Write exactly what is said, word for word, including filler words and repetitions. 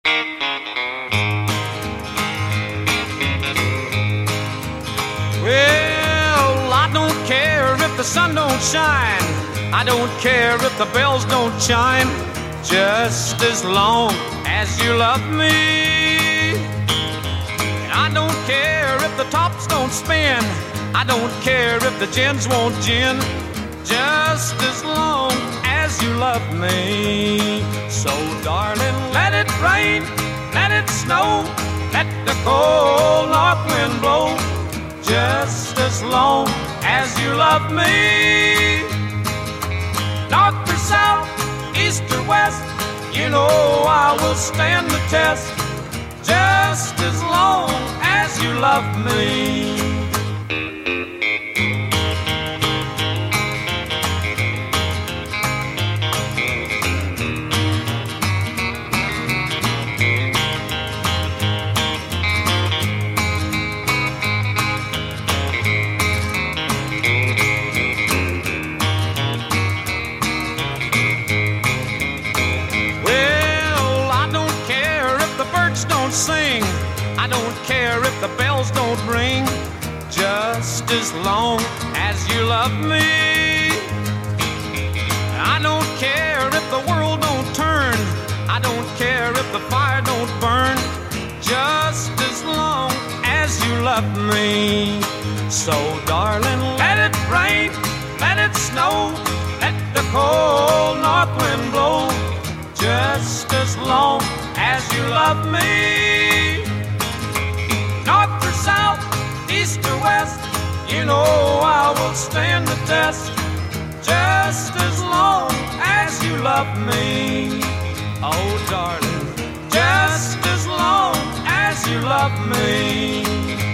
Well, I don't care if the sun don't shine. I don't care if the bells don't chime. Just as long as you love me. And I don't care if the tops don't spin. I don't care if the gins won't gin. Just as long as you love me. So darling, let it rain, let it snow, let the cold north wind blow. Just as long as you love me. North or south, east or west, you know I will stand the test. Just as long as you love me. Sing. I don't care if the bells don't ring. Just as long as you love me. I don't care if the world don't turn. I don't care if the fire don't burn. Just as long as you love me. So darling, let it rain, let it snow, let the cold north wind blow. Just as long as you love me. North or south, east or west, you know I will stand the test. Just as long as you love me. Oh darling, just as long as you love me.